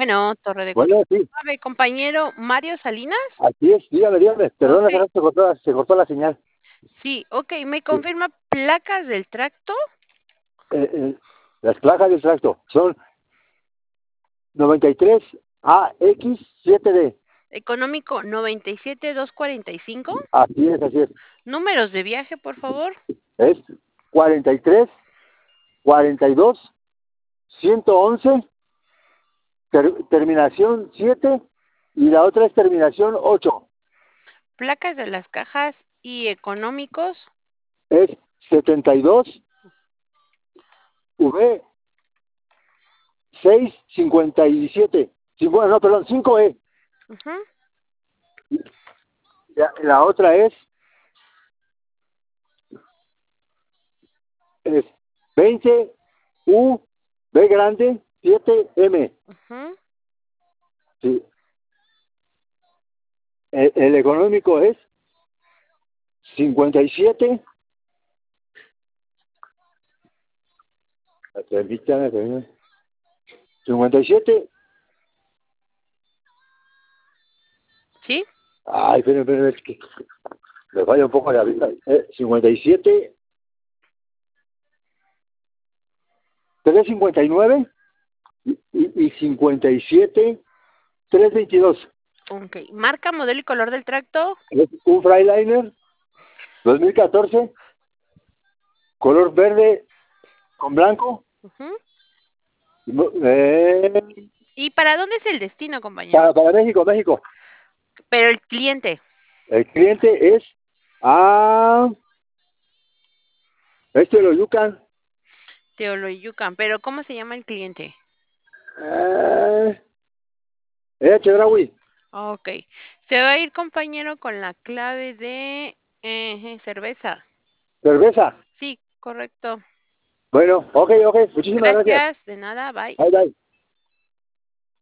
Bueno, Torre de Bueno, sí, Control, compañero Mario Salinas. así es, dígame, dígame. Perdón, hace Ok, rato se cortó la señal. sí, ok, ¿me Sí. confirma placas del tracto? Las placas del tracto son 93AX7D. Económico 97245. Así es. Números de viaje, por favor. Es 43, 42, 111, terminación 7 y la otra es terminación 8. Placas de las cajas y económicos. Es 72 V 657. No, perdón, 5E. Ujú. La otra es 20 U B grande 7M. Ujú. Sí. El económico es 57. Permítame. 57. ¿Sí? Ay, espera, es que me falla un poco la vista. 57, 359 y 57, 322. Ok. Marca, modelo y color del tracto. Es un Freightliner 2014, color verde con blanco. Ujú. Eh, ¿Y para dónde es el destino, compañero? para México. Pero el cliente. El cliente es a Loyucan. Teoloyucan. Pero ¿cómo se llama el cliente? Eh, Chedraui. Ok. Se va a ir, compañero, con la clave de cerveza. Cerveza. Sí, correcto. Bueno, ok. Muchísimas gracias. Gracias, de nada, bye. Bye.